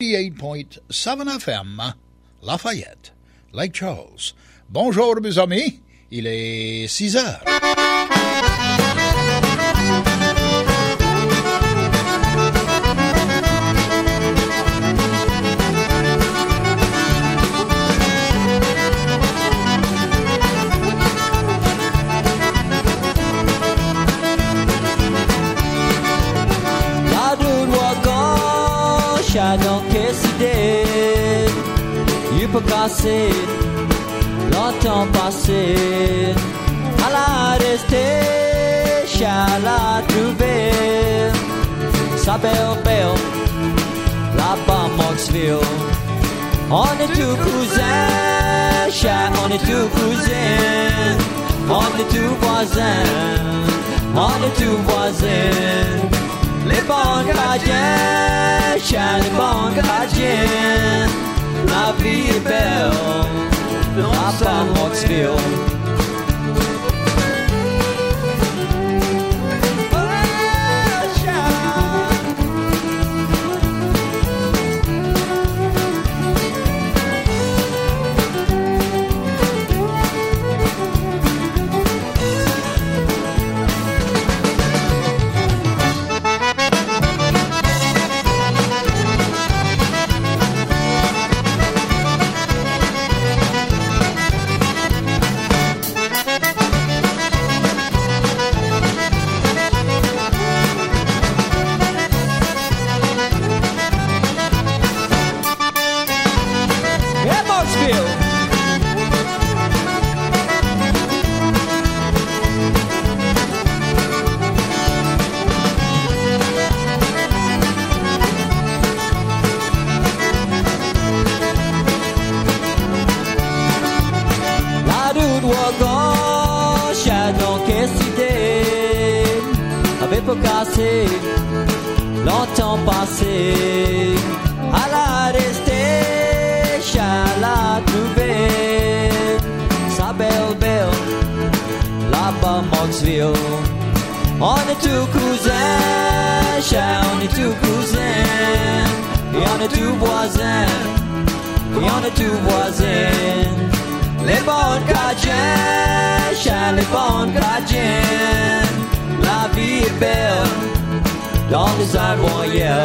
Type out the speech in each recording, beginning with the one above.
88.7 FM, Lafayette, Lake Charles. Bonjour mes amis, il est 6 heures. Donc décidé, il peut casser longtemps passé. À la rester, Charles a trouvé sa belle, là-bas Moxville. On est tout cousins, Charles, on est tout cousins. On est tout voisins, on est tout voisins. Les bons gardiens, Charles, les bons gardiens. La vie est belle, là-bas Moxville. Cassé, longtemps passé, à la rester, Charles a trouvé sa belle, là-bas Moxville. On est tout cousins, Charles, on est tout cousins, et on est tout voisins, et on est tout voisins. Les bons gardiens, Charles, les bons gardiens. La vie est belle dans les armoires.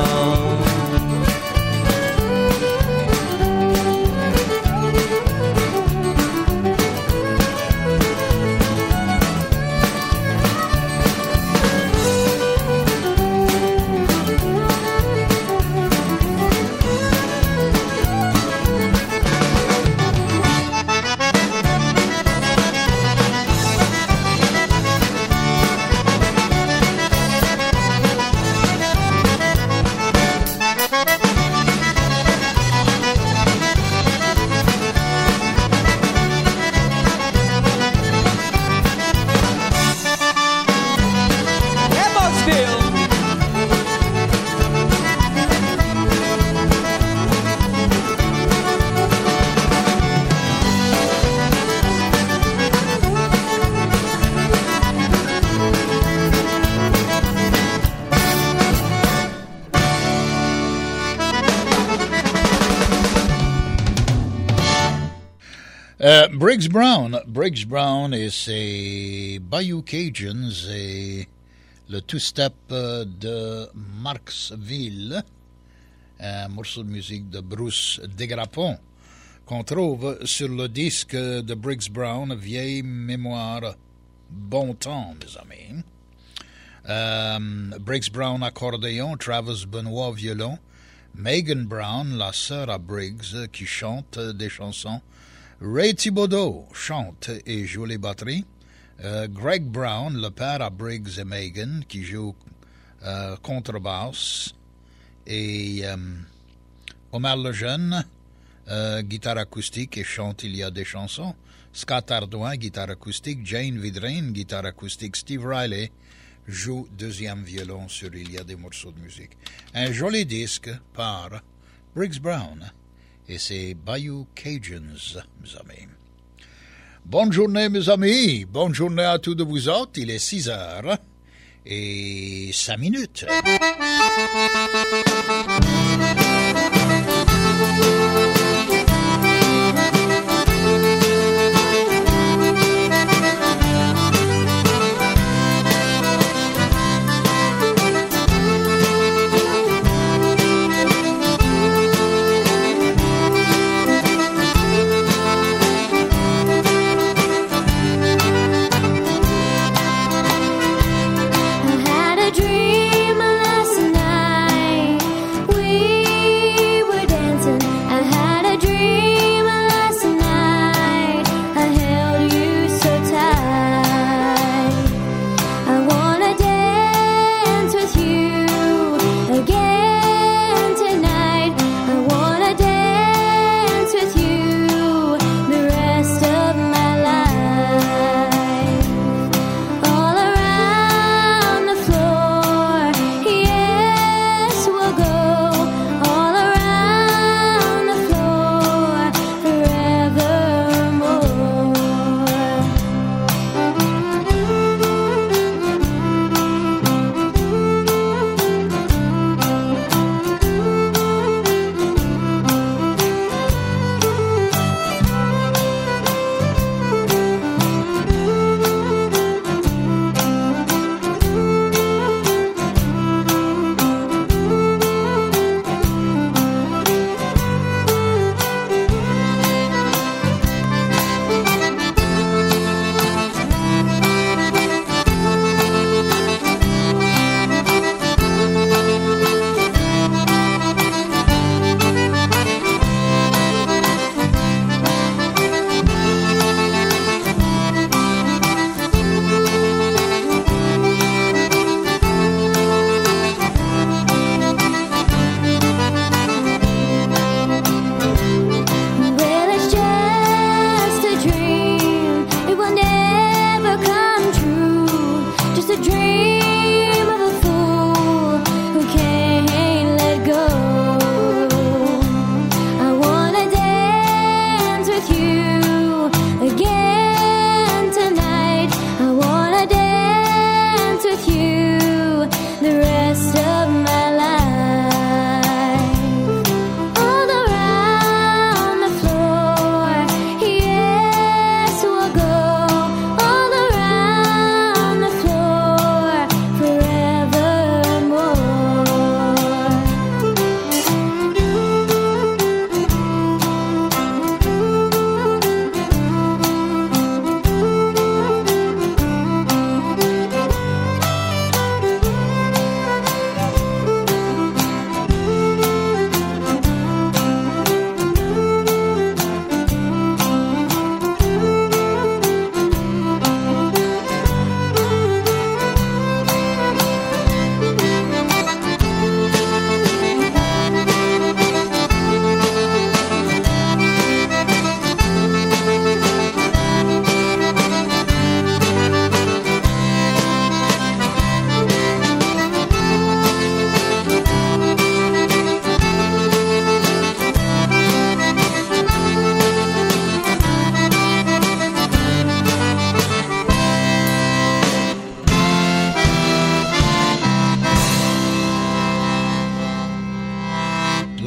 Briggs Brown et ses Bayou Cajuns et le two-step de Marksville, un morceau de musique de Bruce Desgrappons qu'on trouve sur le disque de Briggs Brown, Vieille Mémoire, Bon Temps, mes amis. Briggs Brown accordéon, Travis Benoit violon, Megan Brown, la sœur à Briggs, qui chante des chansons, Ray Thibodeau chante et joue les batteries. Greg Brown, le père à Briggs et Megan, qui joue contrebasse. Et Omar Lejeune, guitare acoustique et chante Il y a des chansons. Scott Ardouin, guitare acoustique. Jane Vidrine, guitare acoustique. Steve Riley joue deuxième violon sur Il y a des morceaux de musique. Un joli disque par Briggs Brown et ses Bayou Cajuns, mes amis. Bonne journée, mes amis. Bonne journée à tous de vous autres. Il est 6 heures et 5 minutes.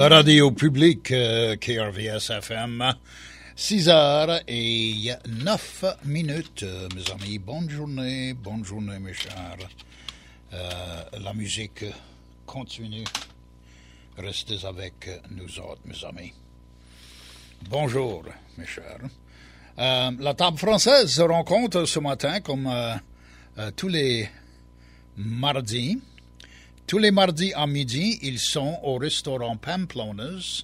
Radio Public, KRVS FM, 6h09, mes amis. Bonne journée, mes chers. La musique continue. Restez avec nous autres, mes amis. Bonjour, mes chers. La table française se rencontre ce matin comme tous les mardis. Tous les mardis à midi, ils sont au restaurant Pamplona's,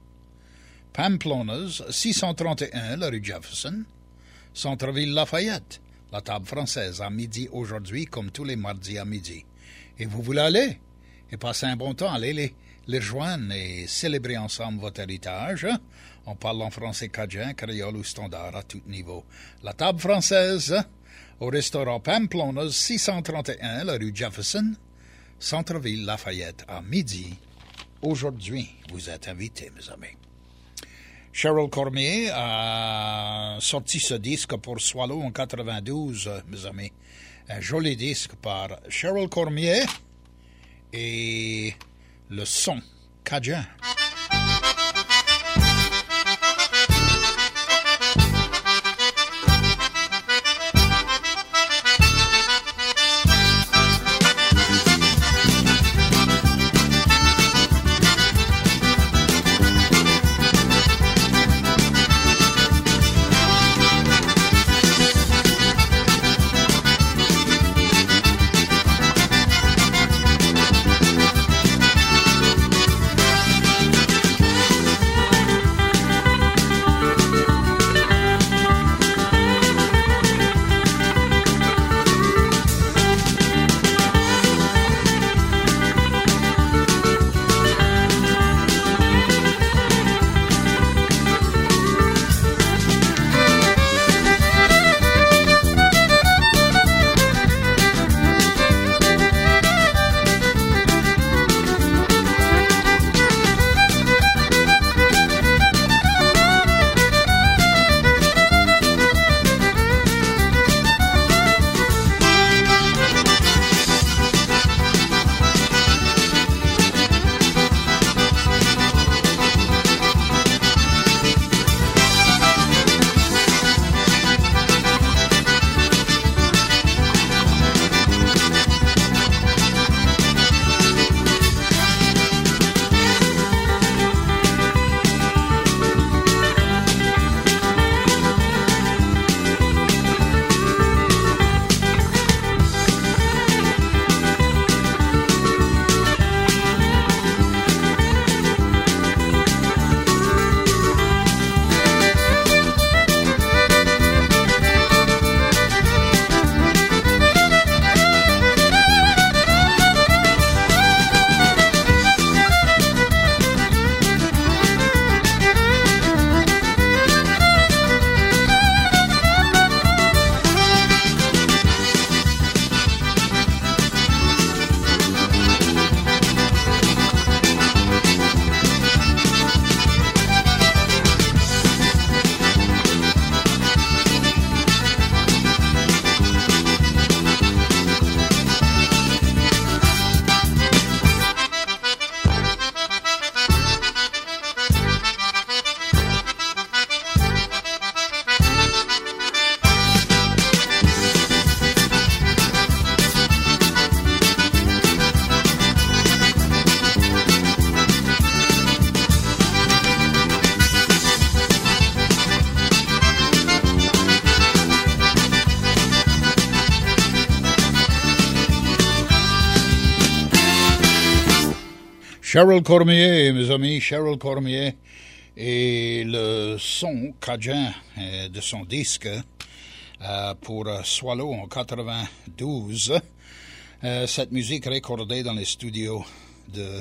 631, la rue Jefferson, Centre-Ville Lafayette. La table française à midi aujourd'hui, comme tous les mardis à midi. Et vous voulez aller et passer un bon temps, allez les rejoindre et célébrer ensemble votre héritage. On parle en français cadien, créole ou standard à tout niveau. La table française au restaurant Pamplona's, 631, la rue Jefferson, Centre-Ville Lafayette à midi. Aujourd'hui, vous êtes invités, mes amis. Cheryl Cormier a sorti ce disque pour Swallow en 92, mes amis. Un joli disque par Cheryl Cormier et le son cadien. Cheryl Cormier, mes amis, Cheryl Cormier et le son cadien de son disque pour Swallow en 92. Cette musique recordée dans les studios de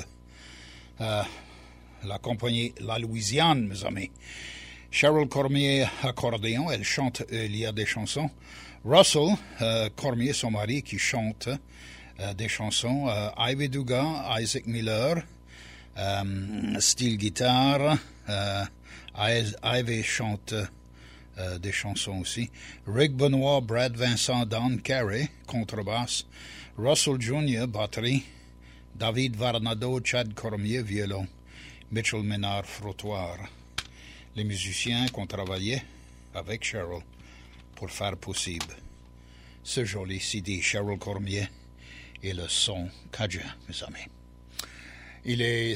la compagnie La Louisiane, mes amis. Cheryl Cormier, accordéon, elle chante il y a des chansons. Russell Cormier, son mari, qui chante des chansons. Ivy Dugan, Isaac Miller, style guitare. Ivy chante des chansons aussi. Rick Benoit, Brad Vincent, Don Carey, contrebasse. Russell Jr., batterie. David Varnado, Chad Cormier, violon. Mitchell Ménard Frottoir, les musiciens qui ont travaillé avec Cheryl pour faire possible ce joli CD Cheryl Cormier et le son Cajun, mes amis. Il est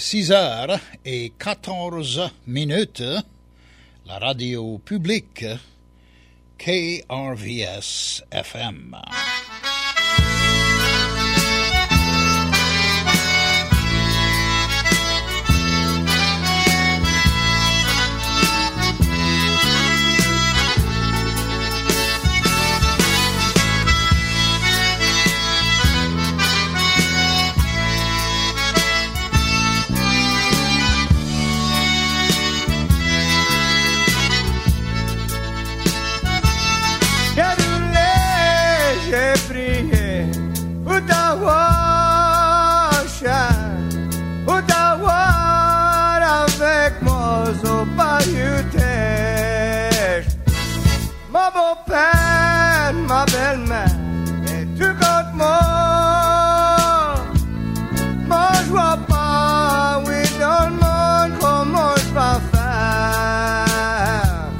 6h14, la radio publique KRVS FM. Ma beau-père, ma belle-mère, et tu comptes moi. Moi je vois pas, oui, dans le monde, comment je vais faire.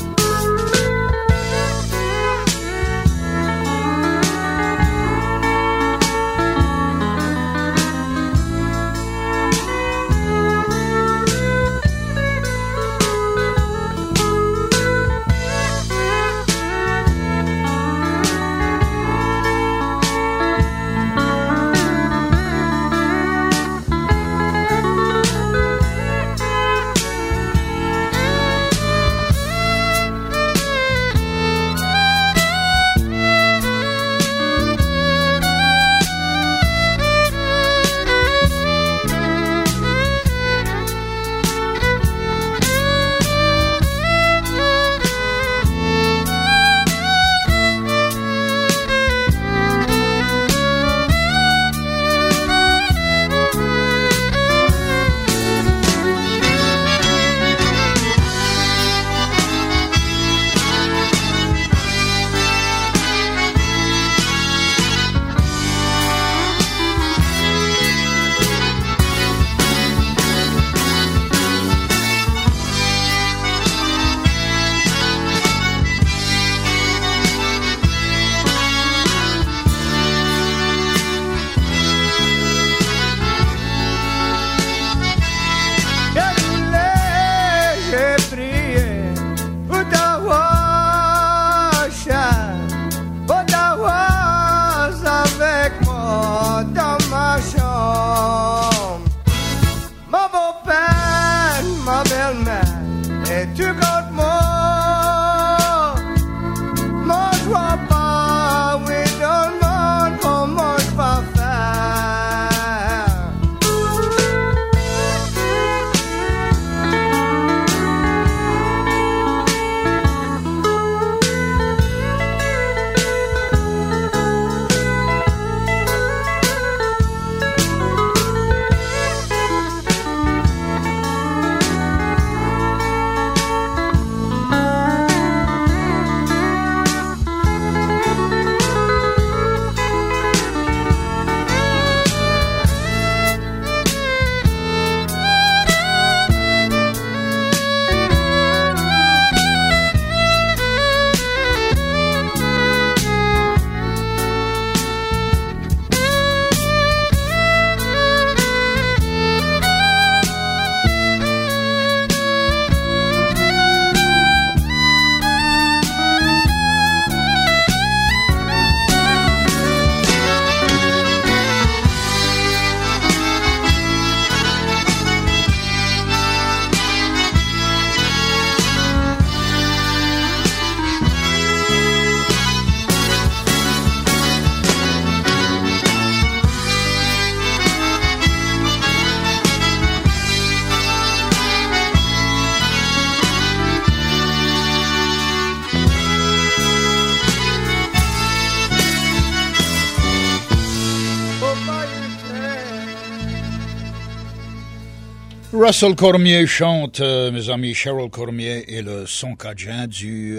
Russell Cormier chante, mes amis, Cheryl Cormier et le son cajun du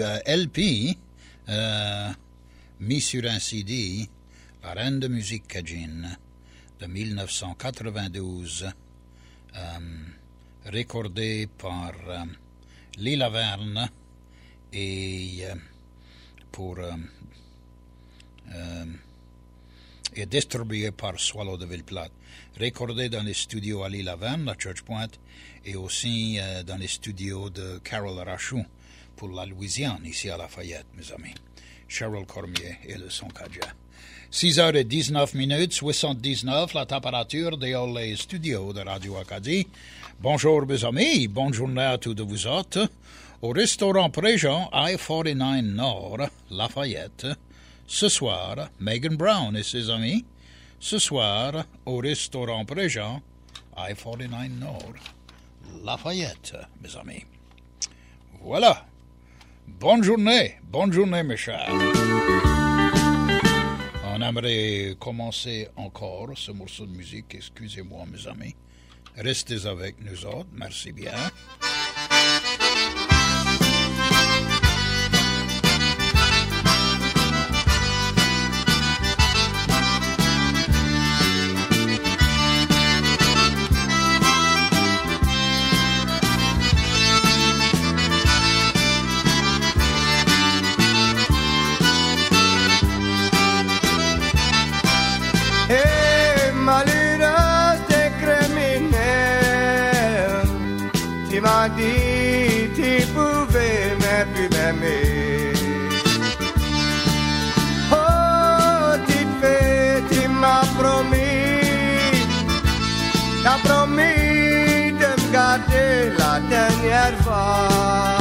LP mis sur un CD, La Reine de musique cajun de 1992, recordé par Lee Laverne et et distribué par Swallow de Villeplate. Recordé dans les studios à Lee Laverne, à Church Point, et aussi dans les studios de Carol Rachou pour la Louisiane, ici à Lafayette, mes amis. Cheryl Cormier et le son Kaja. 6h19, 79, la température dans les studios de Radio Acadie. Bonjour, mes amis, bonne journée à tous de vous autres. Au restaurant Préjean, I-49 Nord, Lafayette. Ce soir, Megan Brown et ses amis. Ce soir, au restaurant Préjean, I-49 Nord, Lafayette, mes amis. Voilà. Bonne journée, mes chers. On aimerait commencer encore ce morceau de musique. Excusez-moi, mes amis. Restez avec nous autres. Merci bien. Tu m'as dit tu pouvais même plus m'aimer. Oh, tu m'as promis, t'as promis de me garder la dernière fois.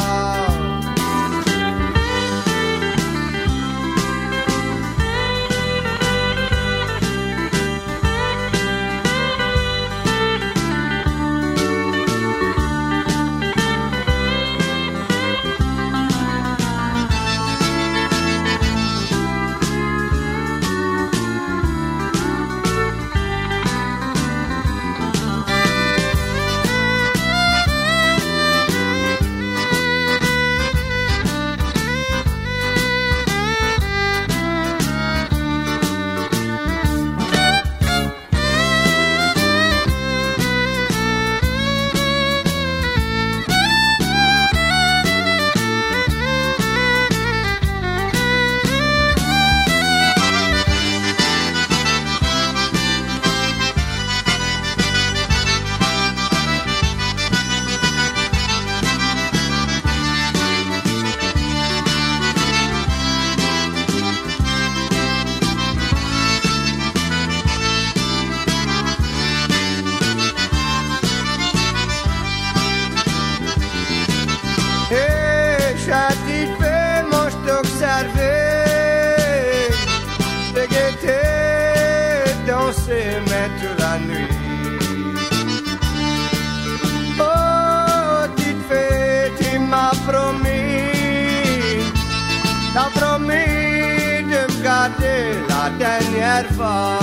Toute la nuit. Oh, tu m'as promis, t'as promis de me garder la dernière fois.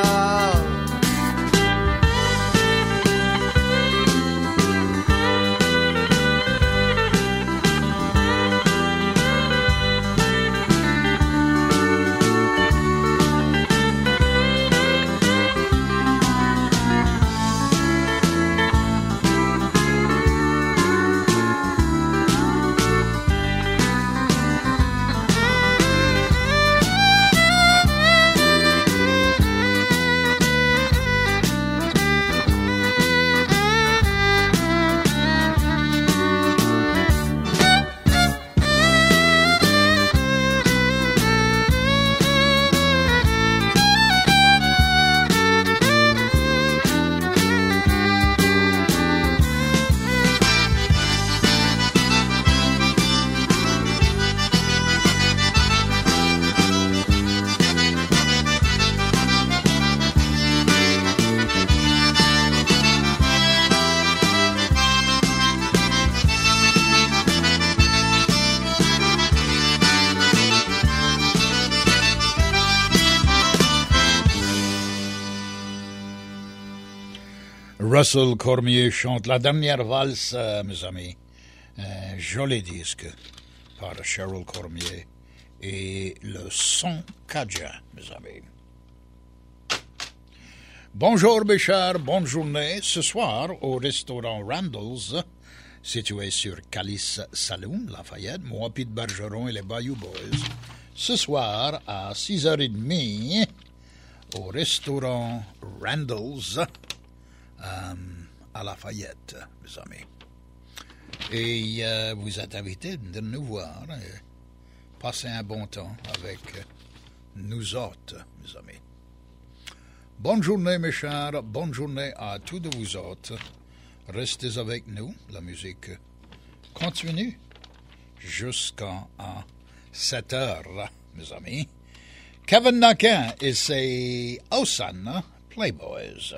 Russell Cormier chante la dernière valse, mes amis. Joli disque par Cheryl Cormier et le son Kaja, mes amis. Bonjour mes chers, bonne journée. Ce soir, au restaurant Randall's, situé sur Calice Saloon, Lafayette, moi, Pete Bergeron et les Bayou Boys. Ce soir, à 6h30, au restaurant Randall's, à Lafayette, mes amis. Et vous êtes invités de nous voir et passer un bon temps avec nous autres, mes amis. Bonne journée, mes chers. Bonne journée à tous de vous autres. Restez avec nous. La musique continue jusqu'à 7 heures, mes amis. Kevin Naquin et ses Osan Playboys.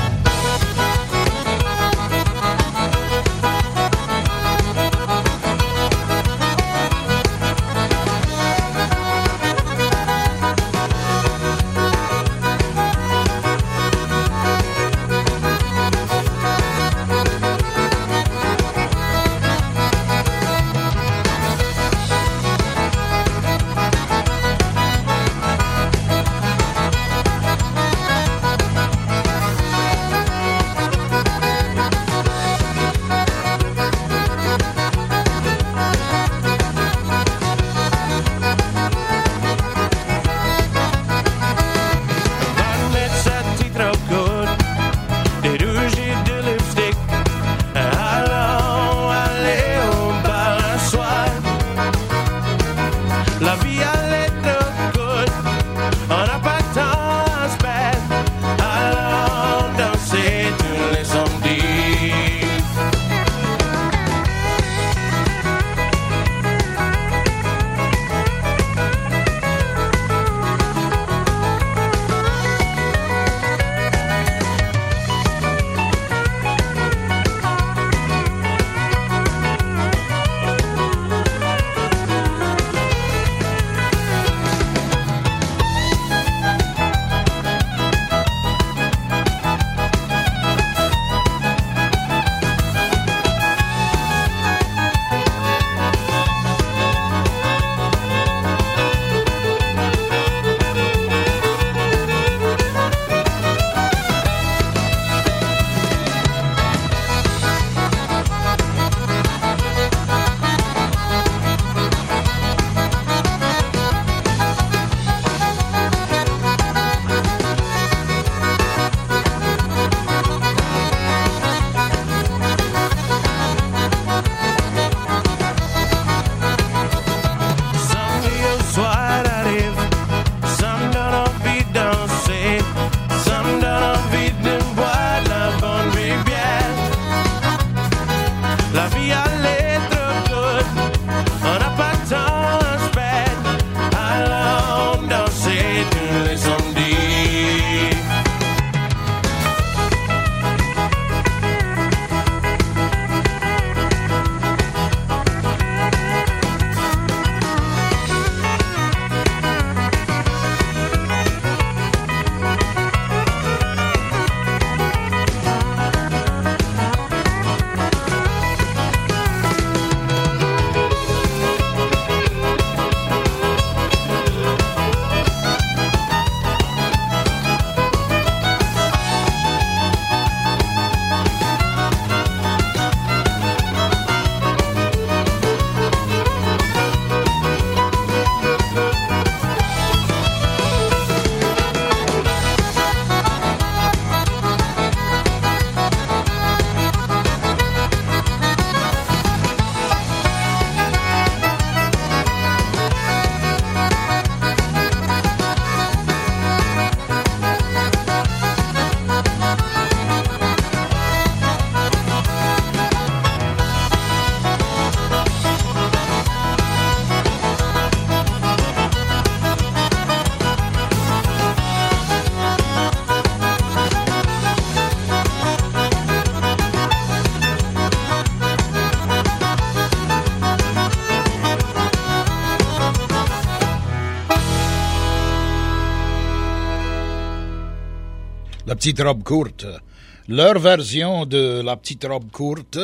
La petite robe courte. Leur version de La petite robe courte,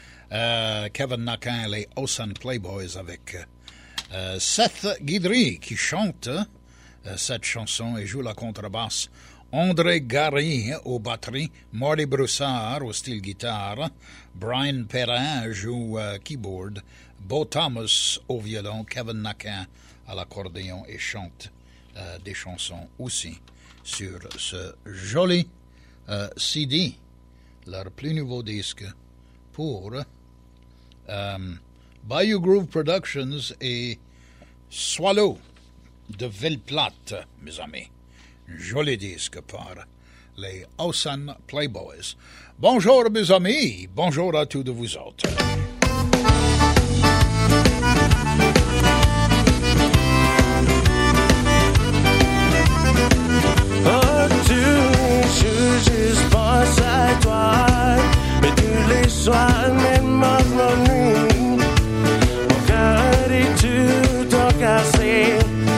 Kevin Naquin et les Osan Playboys avec Seth Guidry qui chante cette chanson et joue la contrebasse André Gary aux batteries, Marty Broussard au style guitare, Brian Perrin joue keyboard, Bo Thomas au violon, Kevin Nacan à l'accordéon et chante des chansons aussi sur ce joli CD, leur plus nouveau disque pour Bayou Groove Productions et Swallow de Ville-Plate, mes amis. Joli disque par les Ocean Playboys. Bonjour, mes amis. Bonjour à tous de vous autres. Oh, tous les je pense à toi, mais tous les soirs, même ma nuit, mon cœur est tout encassé.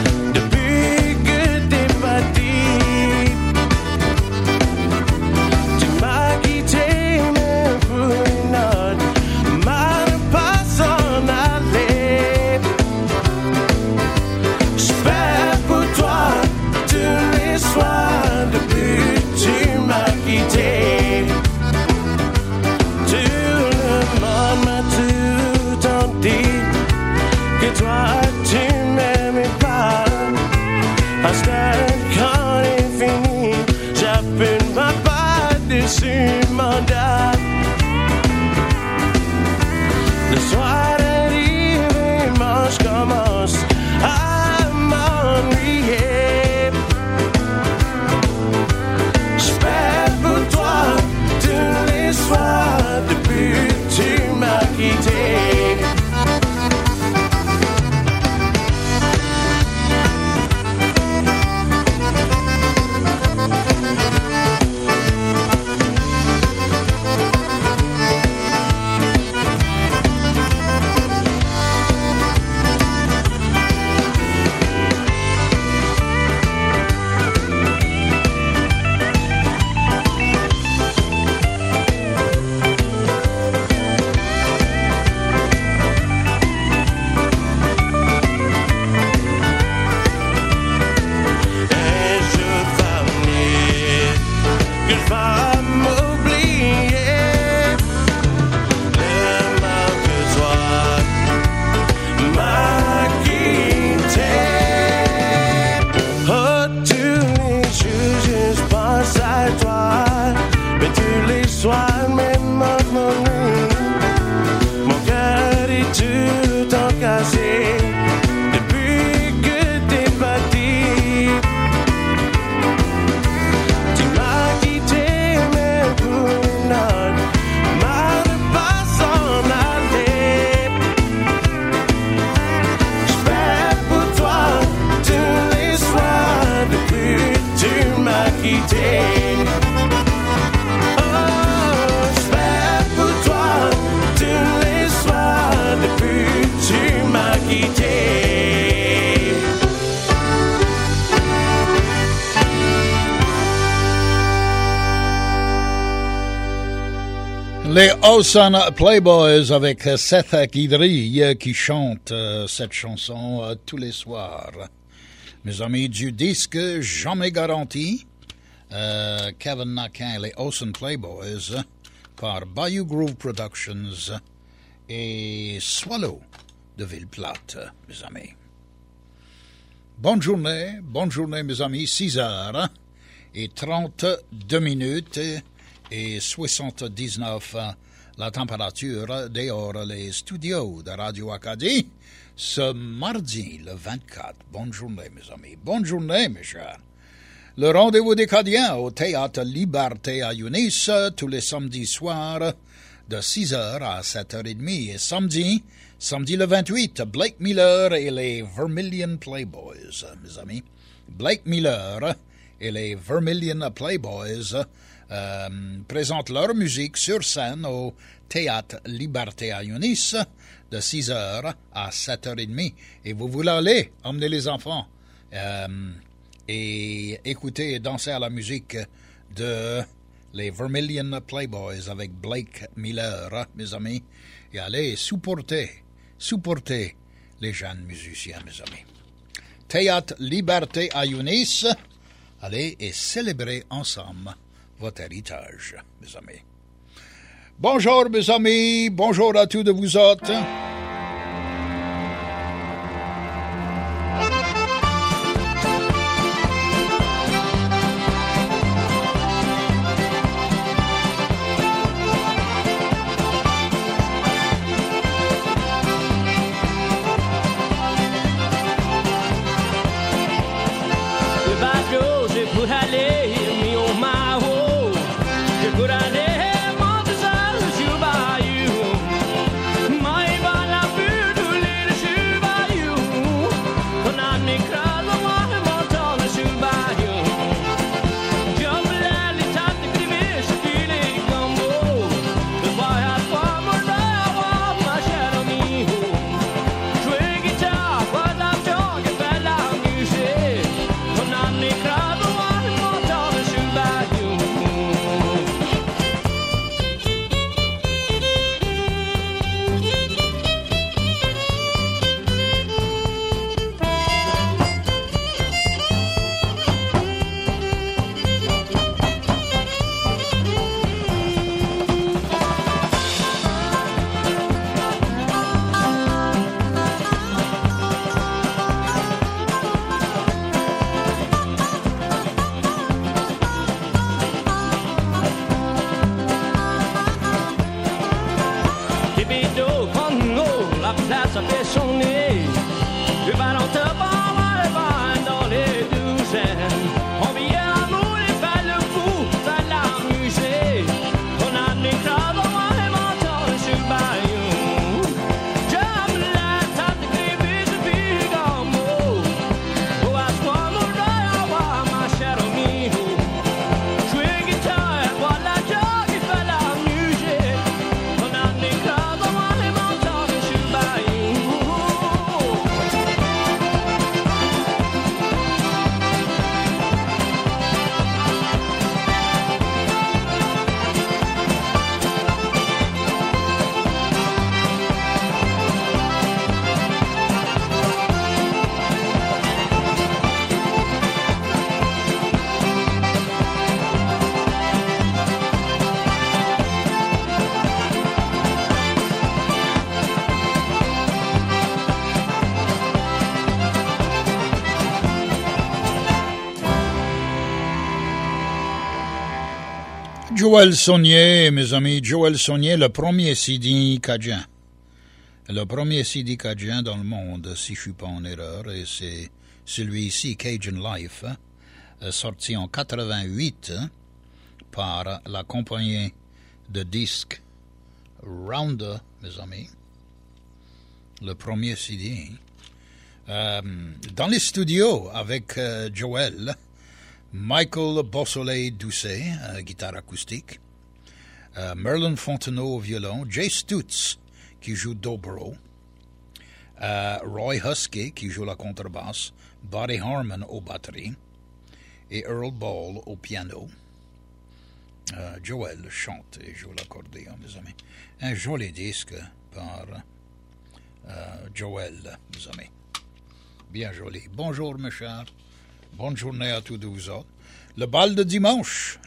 Le soir arrive et je commence à m'ennuyer. J'perds pour toi tous les soirs depuis que tu m'as quitté. Les Ocean Playboys avec Seth Guidry qui chante cette chanson tous les soirs. Mes amis du disque Jamais Garanti, Kevin Nacan, les Ocean Playboys par Bayou Groove Productions et Swallow de Ville-Plate, mes amis. Bonne journée mes amis, 6h et 32 minutes et 79 la température dehors les studios de Radio Acadie ce mardi le 24. Bonne journée mes amis, bonne journée mes chers. Le rendez-vous des Cadiens au Théâtre Liberté à Yunis tous les samedis soirs de 6h à 7h30 et samedi le 28, Blake Miller et les Vermilion Playboys, mes amis. Blake Miller et les Vermilion Playboys présentent leur musique sur scène au Théâtre Liberté à Yunis de 6h à 7h30. Et vous voulez aller, emmener les enfants et écouter et danser à la musique de les Vermilion Playboys avec Blake Miller, mes amis, et allez supporter les jeunes musiciens, mes amis. Théâtre Liberté à Yunis, Allez et célébrez ensemble votre héritage, mes amis. Bonjour, mes amis. Bonjour à tous de vous autres. Joël Saunier, mes amis, Joël Saunier, le premier CD cajun. Le premier CD cajun dans le monde, si je ne suis pas en erreur, et c'est celui-ci, Cajun Life, sorti en 88 par la compagnie de disques Rounder, mes amis. Le premier CD. Dans les studios avec Joël, Michael Beausoleil-Doucet, guitare acoustique, Merlin Fontenot au violon, Jay Stutz qui joue dobro, Roy Husky qui joue la contrebasse, Buddy Harman aux batteries et Earl Ball au piano. Joel chante et joue l'accordéon, mes amis. Un joli disque par Joel, mes amis. Bien joli. Bonjour, mes chers. Bonne journée à tous vous autres. Le bal de dimanche,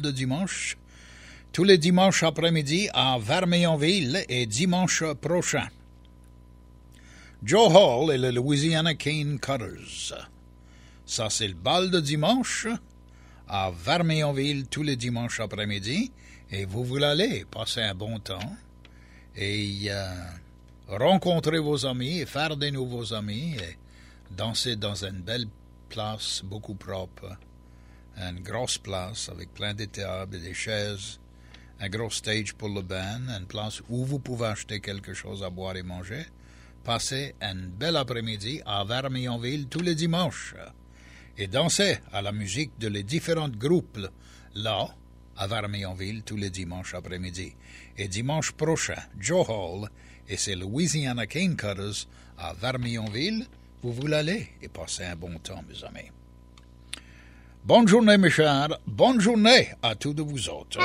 tous les dimanches après-midi à Vermeyonville et dimanche prochain. Joe Hall et le Louisiana Cane Cutters. Ça, c'est le bal de dimanche à Vermeyonville tous les dimanches après-midi. Et vous voulez aller passer un bon temps et rencontrer vos amis et faire des nouveaux amis et danser dans une belle place beaucoup propre, une grosse place avec plein de tables et des chaises, un gros stage pour le band, une place où vous pouvez acheter quelque chose à boire et manger. Passez un bel après-midi à Vermeyonville tous les dimanches et dansez à la musique de les différents groupes là à Vermeyonville tous les dimanches après-midi. Et dimanche prochain, Joe Hall et ses Louisiana Cane Cutters à Vermeyonville. Vous voulez aller et passer un bon temps, mes amis. Bonne journée, mes chers. Bonne journée à tous de vous autres.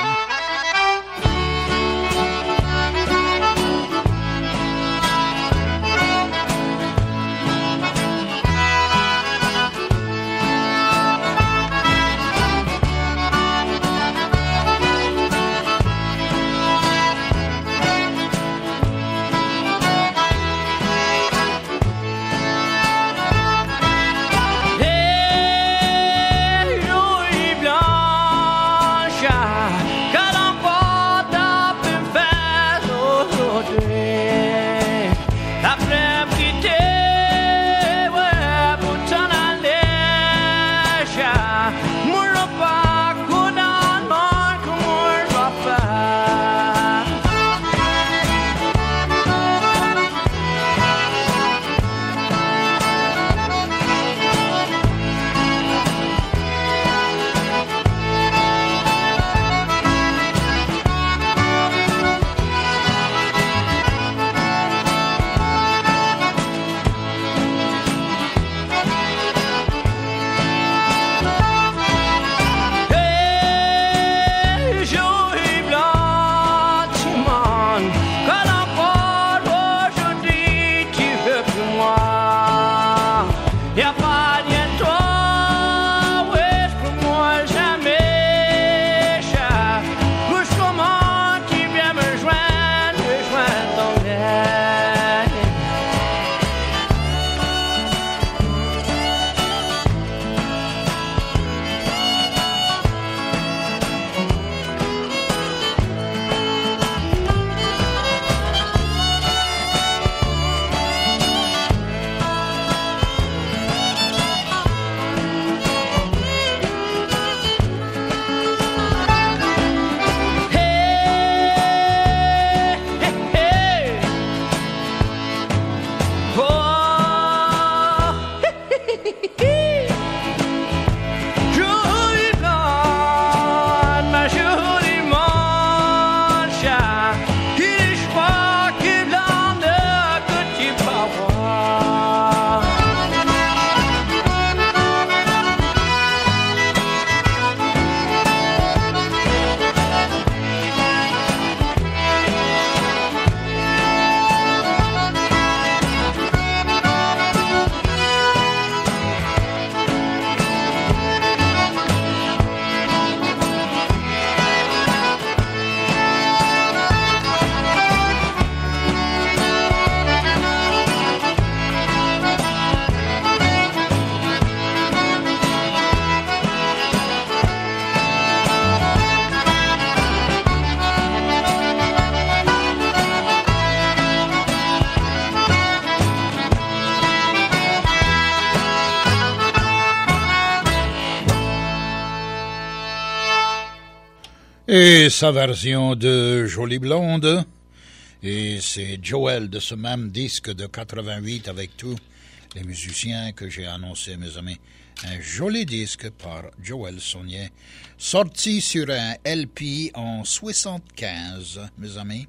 Et sa version de Jolie Blonde. Et c'est Joel de ce même disque de 88 avec tous les musiciens que j'ai annoncés, mes amis. Un joli disque par Joel Saunier, sorti sur un LP en 75, mes amis.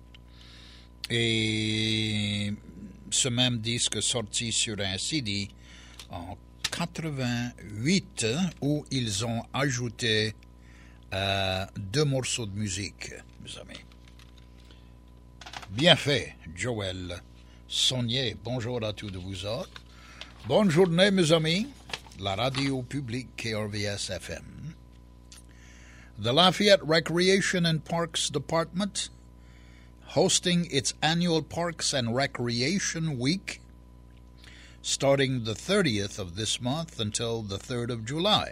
Et ce même disque sorti sur un CD en 88 où ils ont ajouté 2 morceaux de musique, mes amis. Bien fait, Joel Saunier. Bonjour à tous de vous autres. Bonne journée, mes amis. La radio publique KRVS FM. The Lafayette Recreation and Parks Department hosting its annual Parks and Recreation Week starting the 30th of this month until the 3rd of July.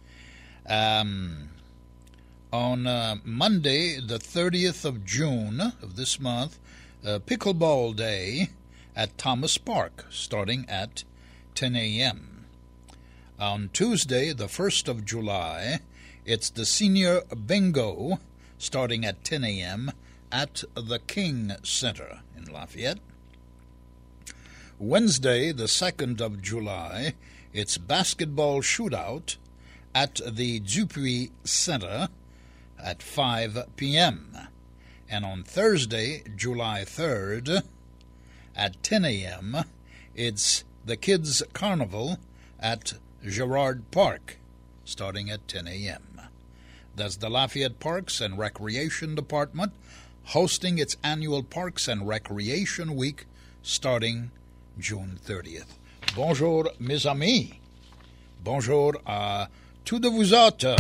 On Monday, the 30th of June of this month, Pickleball Day at Thomas Park, starting at 10 a.m. On Tuesday, the 1st of July, it's the Senior Bingo, starting at 10 a.m. at the King Center in Lafayette. Wednesday, the 2nd of July, it's Basketball Shootout at the Dupuis Center at 5 p.m. And on Thursday, July 3rd, at 10 a.m., it's the Kids Carnival at Girard Park, starting at 10 a.m. That's the Lafayette Parks and Recreation Department hosting its annual Parks and Recreation Week starting June 30th. Bonjour, mes amis. Bonjour à tous de vous autres.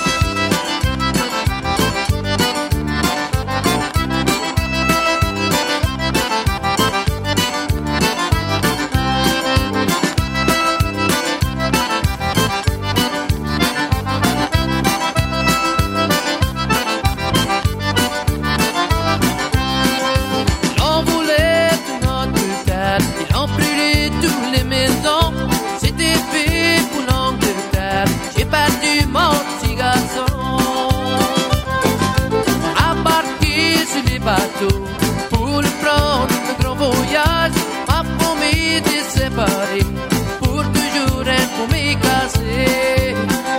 Pour prendre le grand voyage, ma famille est séparée, pour toujours être pour m'y casser.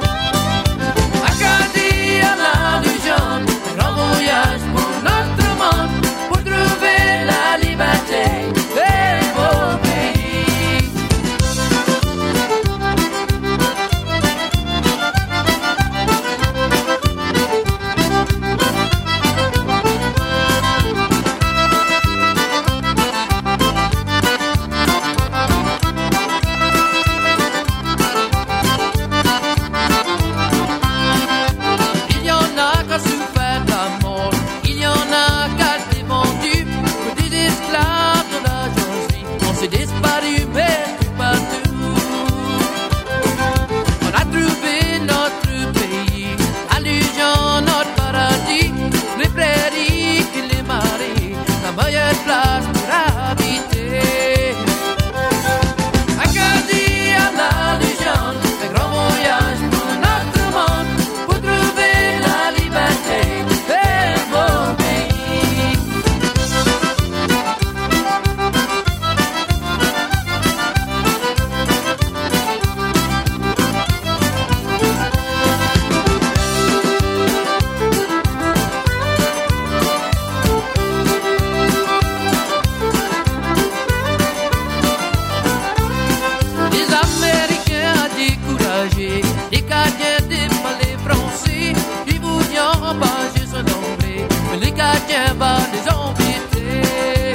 Acadie à la légende, le grand voyage pour notre monde, pour trouver la liberté des beaux pays. Place pour habiter. Acadie à la légende, un grand voyage pour notre monde, pour trouver la liberté des beaux pays. Tiens bas les embêtés.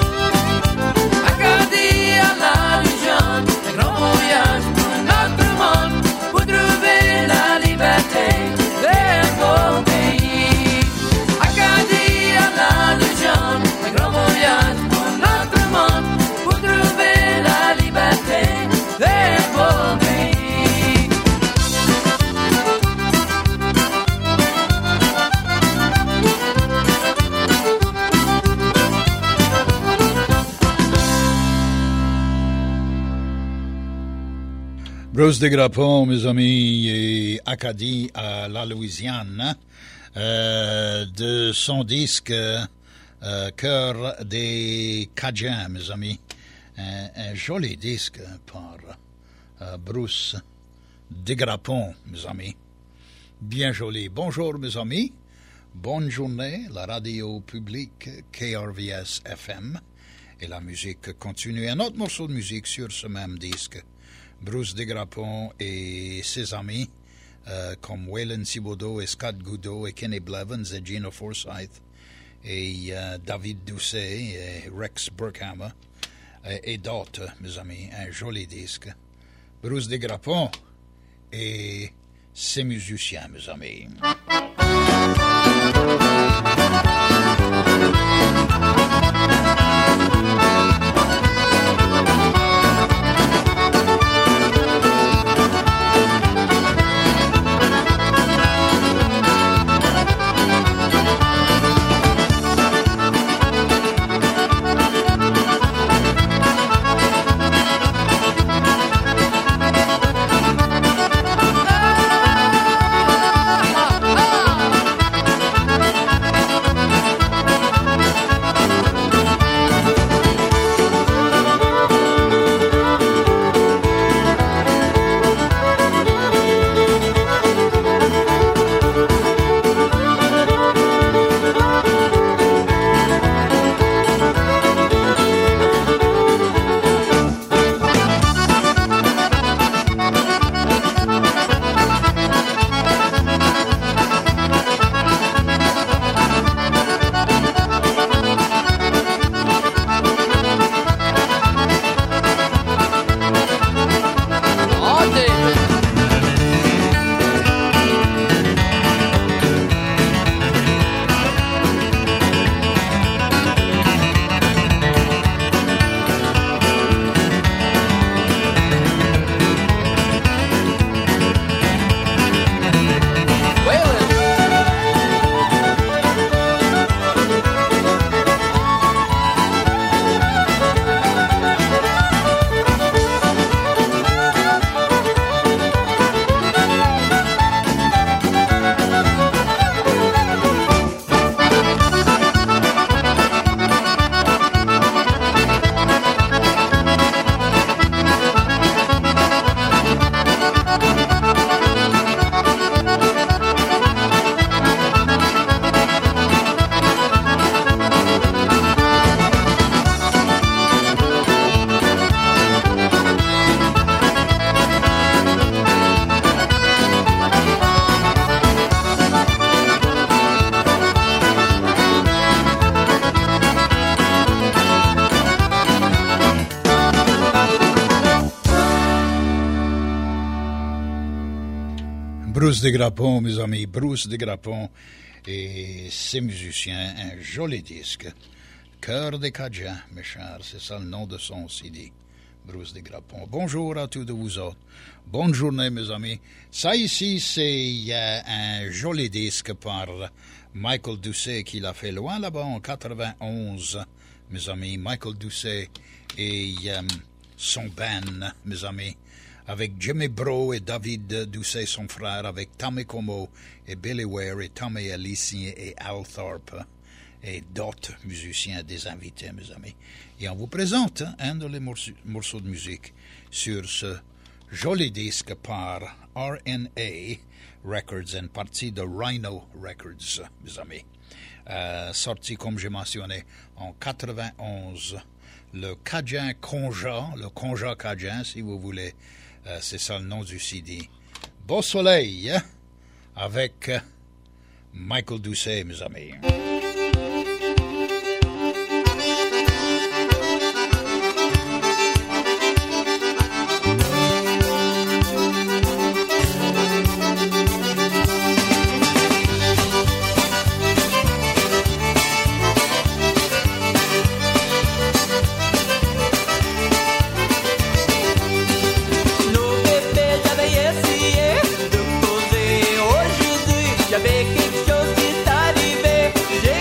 Acadie à la légende, un grand voyage pour notre monde, pour trouver la liberté des beaux pays. Acadie à la légende, un grand voyage pour notre monde, pour trouver la liberté des beaux pays. Bruce de Grappon, mes amis, et Acadie à la Louisiane. de son disque Cœur des Cajuns, mes amis. Un joli disque par Bruce Desgrappons, mes amis. Bien joli. Bonjour, mes amis. Bonne journée, la radio publique KRVS FM. Et la musique continue. Un autre morceau de musique sur ce même disque. Bruce Desgrappons et ses amis, comme Waylon Thibodeau et Scott Goudeau et Kenny Blevins et Gina Forsyth et David Doucet et Rex Burkhammer et d'autres, mes amis. Un joli disque. Bruce Desgrappons et ses musiciens, mes amis. Bruce Desgrappons, mes amis, Bruce Desgrappons et ses musiciens, un joli disque. Cœur des Cajuns, mes chers, c'est ça le nom de son CD. Bruce Desgrappons. Bonjour à tous de vous autres. Bonne journée, mes amis. Ça ici, c'est un joli disque par Michael Doucet qui l'a fait loin là-bas en 91, mes amis. Michael Doucet et son band, mes amis. Avec Jimmy Bro et David Doucet, son frère, avec Tommy Como et Billy Ware et Tommy Alicien et Al Thorpe et d'autres musiciens des invités, mes amis. Et on vous présente un de les morceaux de musique sur ce joli disque par RNA Records, une partie de Rhino Records, mes amis. Sorti, comme j'ai mentionné, en 91. Le Cajun Conja, le Conja Cajun, si vous voulez. C'est ça le nom du CD. Beau soleil, avec Michael Doucet, mes amis. J'avais quelque chose qui est arrivé. J'ai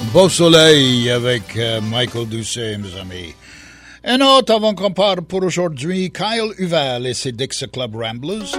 Beau soleil avec Michael Doucet, mes amis. Un autre avant qu'on parte pour aujourd'hui, Kyle Huval et ses Dixie Club Ramblers.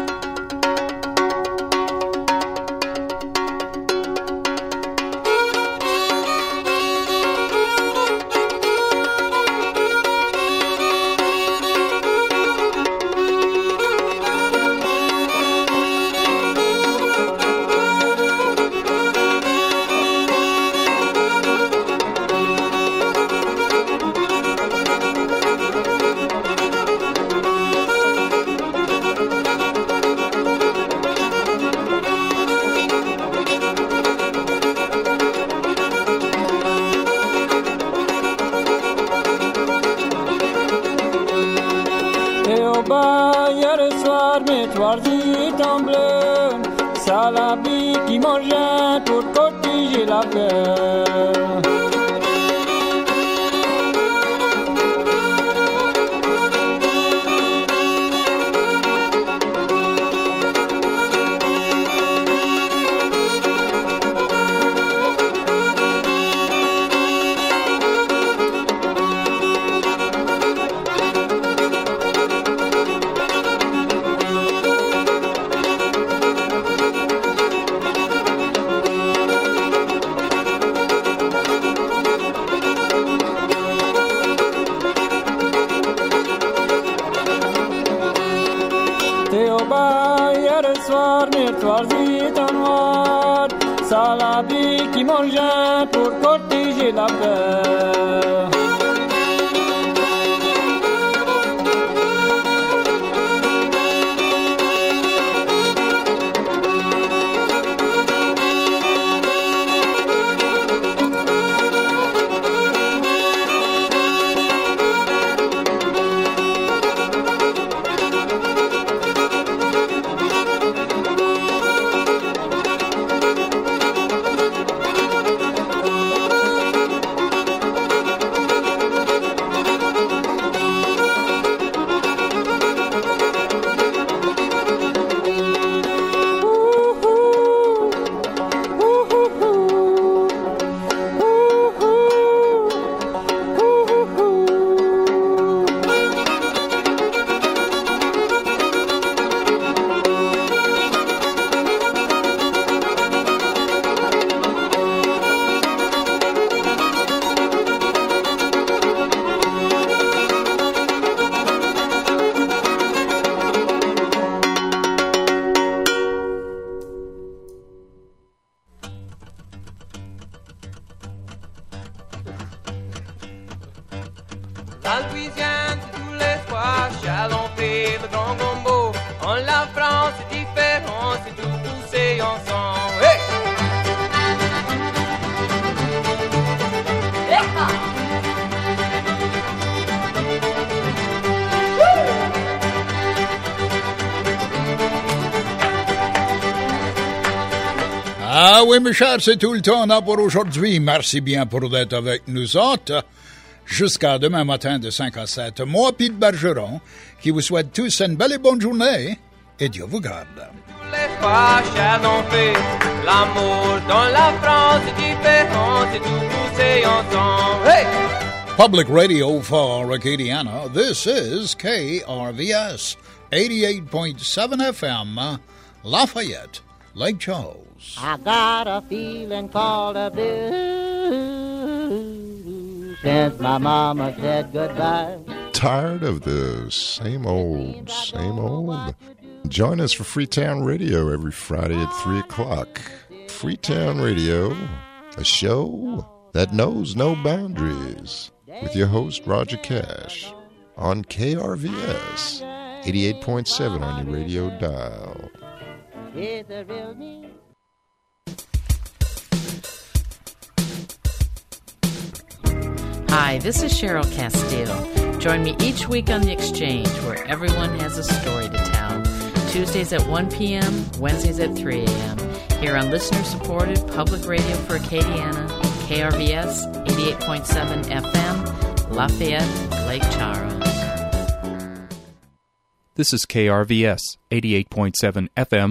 Ah oui, mes chers, c'est tout le temps là pour aujourd'hui. Merci bien pour d'être avec nous autres. Jusqu'à demain matin de 5 à 7. Moi, Pete Bergeron, qui vous souhaite tous une belle et bonne journée. Et Dieu vous garde. Tous les fois, chers enfants, l'amour dans la France est différent, c'est tout poussé ensemble. Hey! Public radio for Acadiana. This is KRVS 88.7 FM, Lafayette, Lake Charles. I got a feeling called a blues since my mama said goodbye. Tired of the same old, same old? Join us for Freetown Radio every Friday at 3 o'clock. Freetown Radio, a show that knows no boundaries, with your host Roger Cash on KRVS 88.7 on your radio dial. It's a real me. Hi, this is Cheryl Castile. Join me each week on The Exchange, where everyone has a story to tell. Tuesdays at 1 p.m., Wednesdays at 3 a.m., here on listener-supported public radio for Acadiana, KRVS 88.7 FM, Lafayette, Lake Charles. This is KRVS 88.7 FM,